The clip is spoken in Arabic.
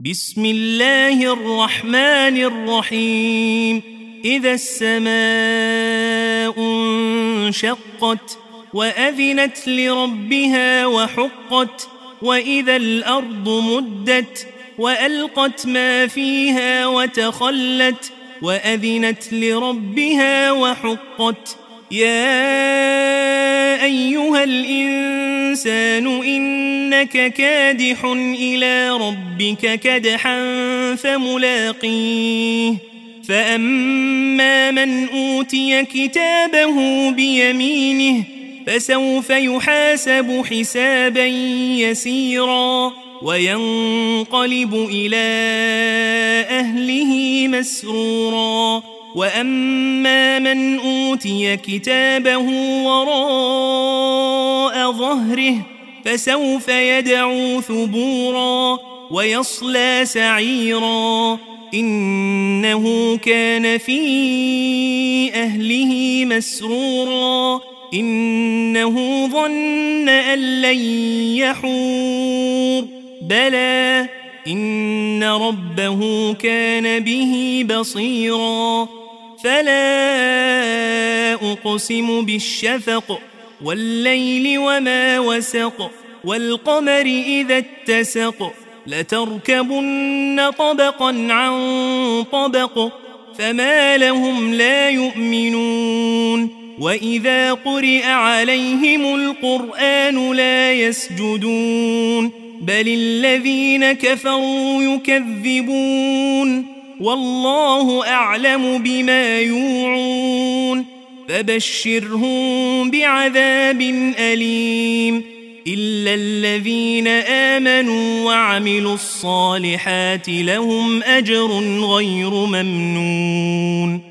بسم الله الرحمن الرحيم إذا السماء انشقت وأذنت لربها وحقت وإذا الأرض مدت وألقت ما فيها وتخلت وأذنت لربها وحقت يا أيها الإنسان إنك كادح إلى ربك كدحا فملاقيه فأما من أوتي كتابه بيمينه فسوف يحاسب حسابا يسيرا وينقلب إلى أهله مسرورا وأما من أوتي كتابه وراء ظهره فسوف يدعو ثبورا ويصلى سعيرا إنه كان في أهله مسرورا إنه ظن أن لن يحور بلى إن ربه كان به بصيرا فلا أقسم بالشفق والليل وما وسق والقمر إذا اتسق لتركبن طبقا عن طبق فما لهم لا يؤمنون وإذا قرئ عليهم القرآن لا يسجدون بل الذين كفروا يكذبون والله أعلم بما يوعون فبشرهم بعذاب أليم إلا الذين آمنوا وعملوا الصالحات لهم أجر غير ممنون